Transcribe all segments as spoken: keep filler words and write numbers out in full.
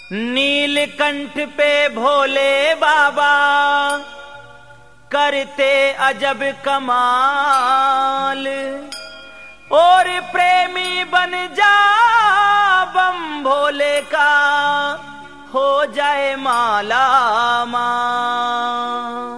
नीलकंठ पे भोले बाबा करते अजब कमाल, और प्रेमी बन जा बम भोले का हो जाए माला माल।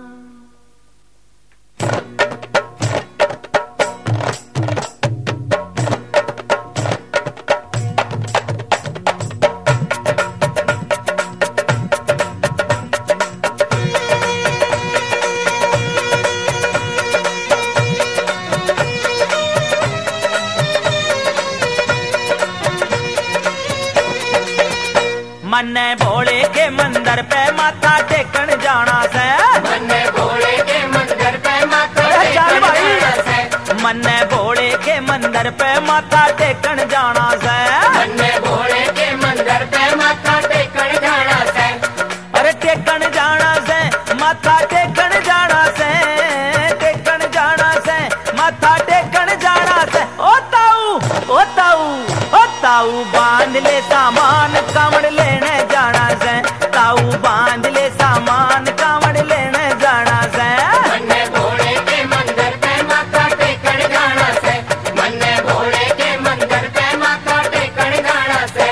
मन्ने भोले के मंदिर पे माथा टेकन जाना से, मन्ने भोले के मंदिर पे माथा टेकन जाना से, मन्ने भोले के मंदिर पे माथा टेकन जाना से, मन्ने भोले के मंदिर पे माथा टेकन जाना से। अरे टेकन जाना से माथा टेकन जाना से, टेकन जाना से माथा टेकन जाना से। ओ ताऊ ओ ताऊ ओ ताऊ बांध ले सामान कावड़ लेने जाना से, ताऊ बांध ले सामान कावड़ लेने जाना से। मन्ने भोले के मंदिर पे माथा टेकन जाना से, मन्ने भोले के मंदिर पे माथा टेकन जाना से।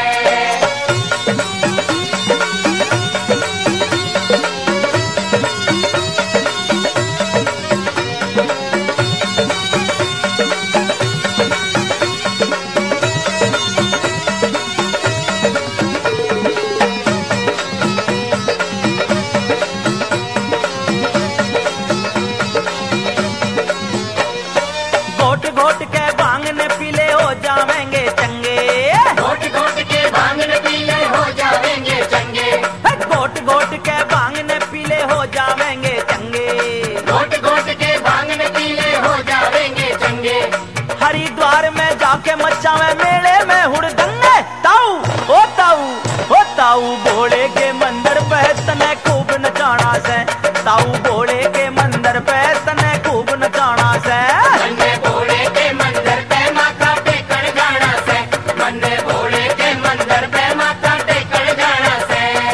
घोट घोट के भांगने पीले हो जावेंगे चंगे, घोट घोट के भांगने पीले हो जावेंगे चंगे, घोट घोट के भांगने पीले हो जावेंगे चंगे, घोट घोट के भांगने पीले हो जावेंगे चंगे। हरिद्वार में जाके मचावे मेले में हुड़दंगे, ताऊ ओ ताऊ ओ ताऊ भोले के मंदिर पे तने खूब नचाना से, ताऊ भोले के मंदिर पे तने खूब नचाना से। मन्ने भोले के मंदिर पे माथा टेकन जाना से, मन्ने भोले के मंदिर पे माथा टेकन जाना से।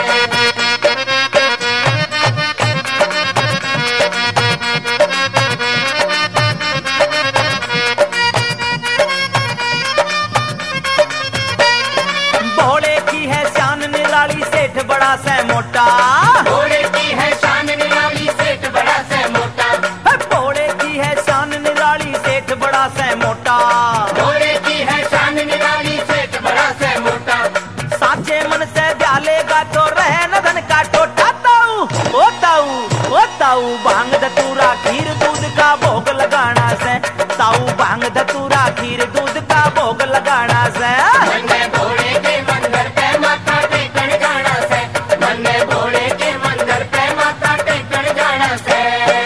भोले की है शान निराली सेठ बड़ा से मोटा, भोले की है शान निराली सेठ बड़ा से मोटा, भोले की है शान निराली सेठ बड़ा से मोटा, भोले की है शान निराली सेठ बड़ा से मोटा। साचे मन से ध्यालेगा तो रहे न धन का टोटा। ताऊ ओ ताऊ ओ ताऊ भांग धतूरा खीर दूध का भोग लगाना से, ताऊ भांग धतूरा खीर दूध का भोग लगाना से। मन्ने भोले के मंदिर पे माथा टेकन जाना से, मन्ने भोले के मंदिर पे माथा टेकन जाना से।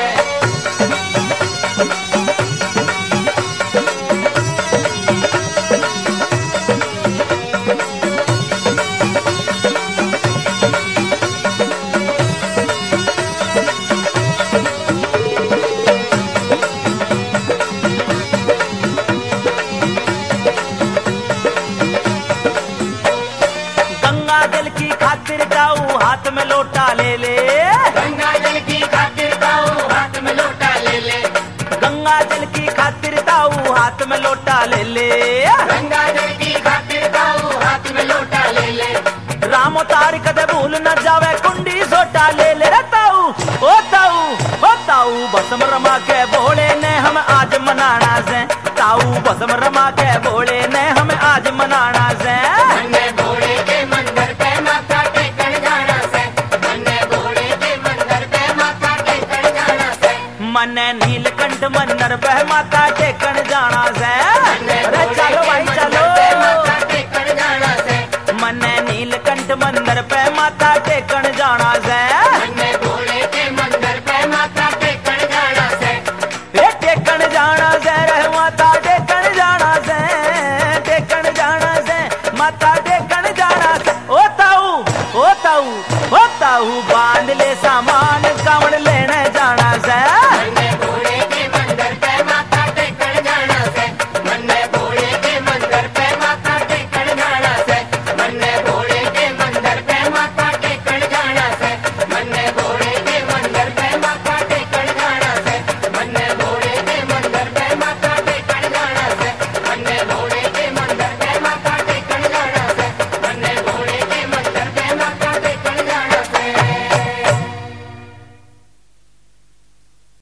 गंगा जल की खातिर जाऊ हाथ में लोटा ले ले, गंगा जल की खातिर ताऊ हाथ में लोटा ले ले, गंगा जल की खातिर ताऊ हाथ में लोटा ले ले। गंगा जल की खातिर ताऊ हाथ में लोटा ले ले। राम अवतार कदे भूल न जावे कुंडी सोटा ले ले रे ताऊ ओ ताऊ ओ ताऊ भस्म रमा के भोले ने हम आज मनाना से, ताऊ भस्म रमा के भोले ने हम आज मनाना से। मन्ने भोले के मंदिर पे माथा टेकन जाना से, मन्ने भोले के मंदिर पे माथा टेकन जाना से। मन्ने नीलकंठ मंदिर पे माथा टेकन जाना से। अरे चलो भाई चलो, माथा टेकन जाना से, मन्ने नीलकंठ मंदिर पे माथा टेकन जाना से। मन्ने भोले के मंदिर पे माथा टेकन जाना से। ए टेकन जाना से रे माथा टेकन जाना से, टेकन जाना से माथा टेकन जाना से। ओ ताऊ ओ ताऊ ओ ताऊ बांध ले सामान